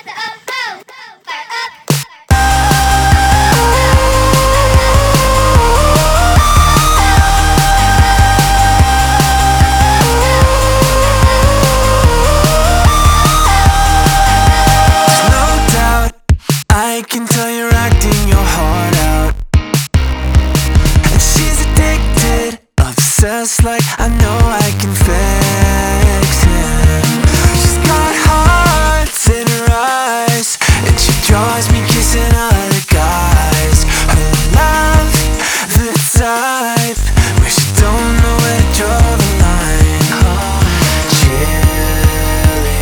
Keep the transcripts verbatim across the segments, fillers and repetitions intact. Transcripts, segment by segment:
I can tell you're acting your heart out, and she's addicted, obsessed, like I know I can fix him. She's got hearts in her eyes, and she draws me kissing other guys. Her love, the type where she don't know where to draw the line. Oh, cheerleader,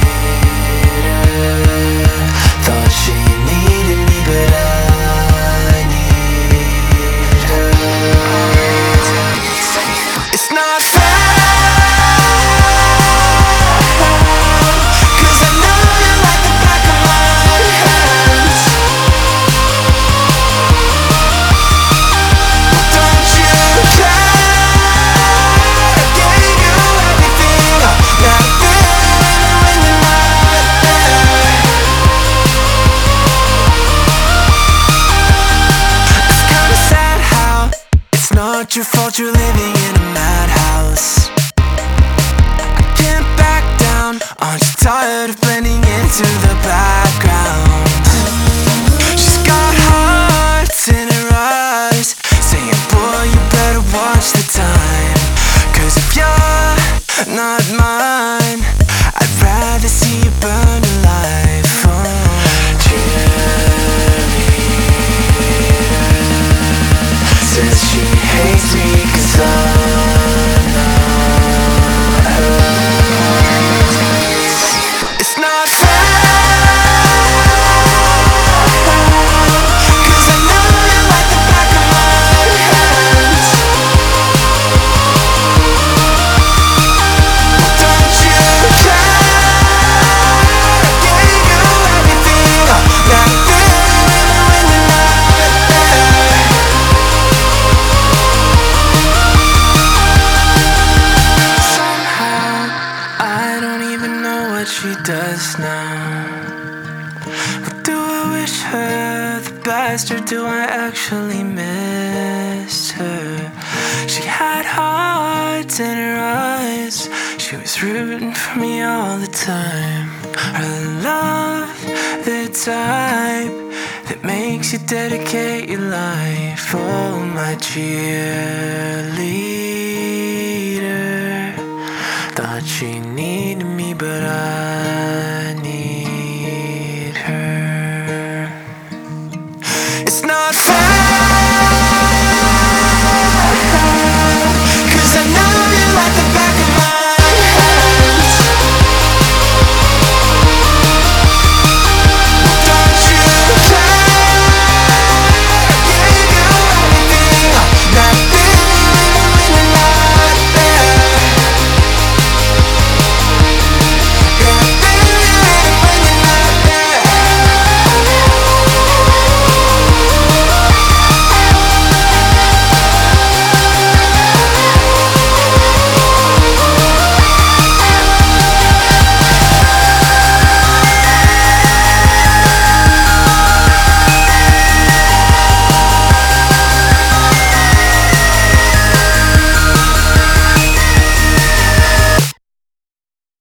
thought she needed me, but I need her. It's not fair, 'cause I know you like the back of my hands. Don't you care? I gave you everything, not feeling when you're not there. It's kinda sad how it's not your fault you're living in a madhouse. I can't back down, aren't you tired of blending into the background? She's got hearts in her eyes, saying, boy, you better watch the time, 'cause if you're not mine, I'd rather see you burn alive. Oh, says she hates me 'cause I'm not hers. It's not fair, 'cause I know you like the back of my hands. Don't you care? I gave you everything, not feeling when you're not there. Somehow, I don't even know what she does now. But do I wish her the best, or do I actually miss her? She had hearts in her eyes, she was rooting for me all the time. Her love, the type that makes you dedicate your life. Oh, my cheerleader, thought she needed me, but I